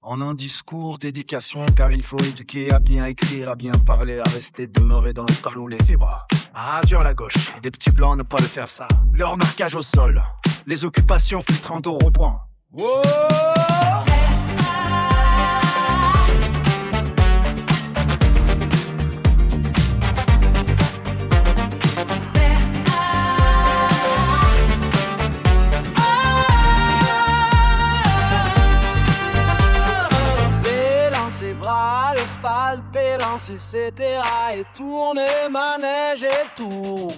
En un discours d'éducation, car il faut éduquer à bien écrire, à bien parler, à rester demeuré dans le talon les zébras. Ah, dur la gauche. Des petits blancs ne pas le faire ça. Le remarquage au sol. Les occupations filtrantes au rond-point. Wow! Balance, etc. Et tourner, manège et tout.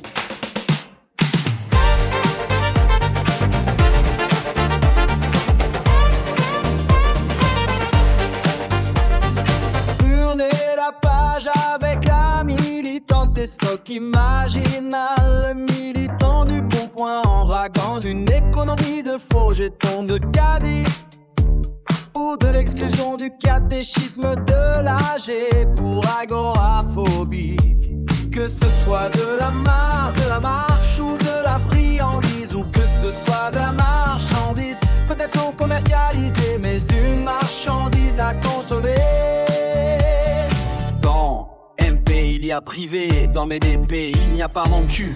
Tourner la page avec la militante des stocks imaginal. Le militant du bon point en draguant une économie de faux jetons de caddie. Ou de l'exclusion du catéchisme de l'AG pour agoraphobie. Que ce soit de la marche ou de la friandise, ou que ce soit de la marchandise, peut-être non commercialisée, mais une marchandise à consommer. Dans MP il y a privé, dans mes DP il n'y a pas mon cul.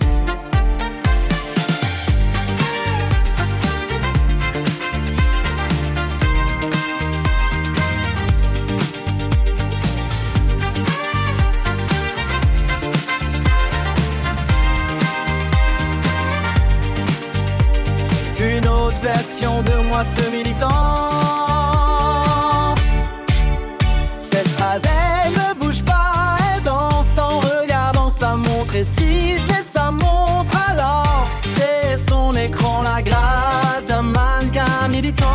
Une autre version de moi ce militant. Cette phrase elle ne bouge pas, elle danse en regardant sa montre. Et si ce n'est sa montre alors c'est son écran, la grâce d'un mannequin militant.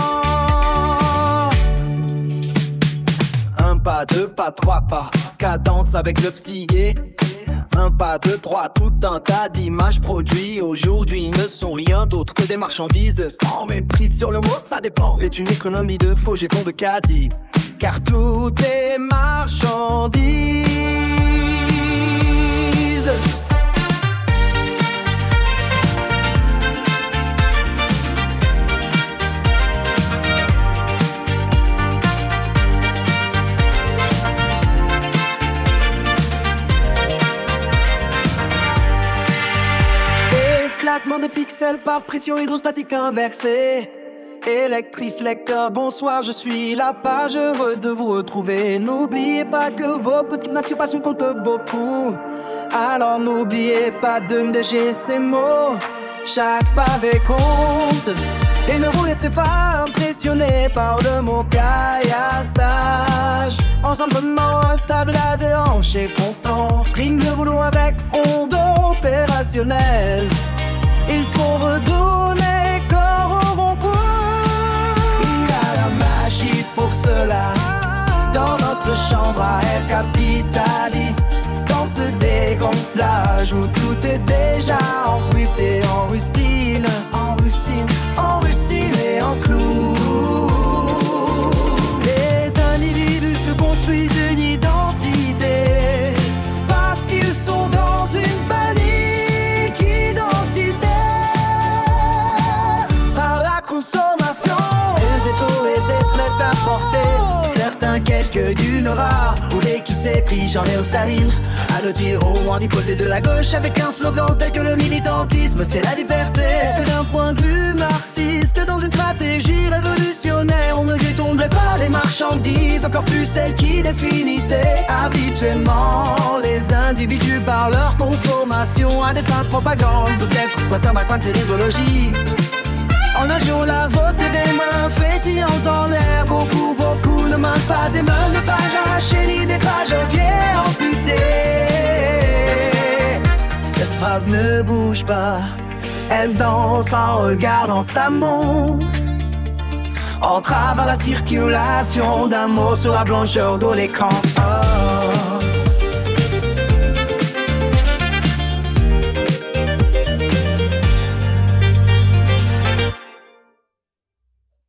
Un pas, deux pas, trois pas, cadence avec le psy. Un pas, deux, trois, tout un tas d'images produits aujourd'hui ne sont rien d'autre que des marchandises. Sans mépris sur le mot, ça dépend. C'est une économie de faux jetons de caddie, car tout est marchandise. Éclatement des pixels par pression hydrostatique inversée. Électrice, lecteur, bonsoir, je suis la page heureuse de vous retrouver. N'oubliez pas que vos petites masturbations comptent beaucoup. Alors n'oubliez pas de me déchirer ces mots. Chaque pavé compte. Et ne vous laissez pas impressionner par le mot caillassage. Enjambement instable à deux hanches et constant. Rime de boulot avec front opérationnel. Il faut redonner corps au rond-point. Il y a la magie pour cela. Dans notre chambre à être capitaliste. Dans ce dégonflage où tout est déjà embruté en rustine. En rustine et en clou. Les individus se construisent une identité. Parce qu'ils sont dans une panique identitaire. Consommation, les étaux et des plaies à porter. Certains quelques d'une rare, ou les qui s'écrit j'en ai au Staline. À le dire au moins du côté de la gauche avec un slogan tel que le militantisme c'est la liberté. Est-ce que d'un point de vue marxiste, dans une stratégie révolutionnaire, on ne détournerait pas les marchandises, encore plus celles qui définitaient habituellement les individus par leur consommation à des fins de propagande. Peut-être pourquoi t'as ma coin de cette idéologie. En nageant la vote des mains fétillantes en l'air. Beaucoup ne manquent pas des mains de pages arrachées ni des pages aux pieds amputés. Cette phrase ne bouge pas. Elle danse en regardant sa montre. Entrave à la circulation d'un mot sur la blancheur de l'écran. Oh.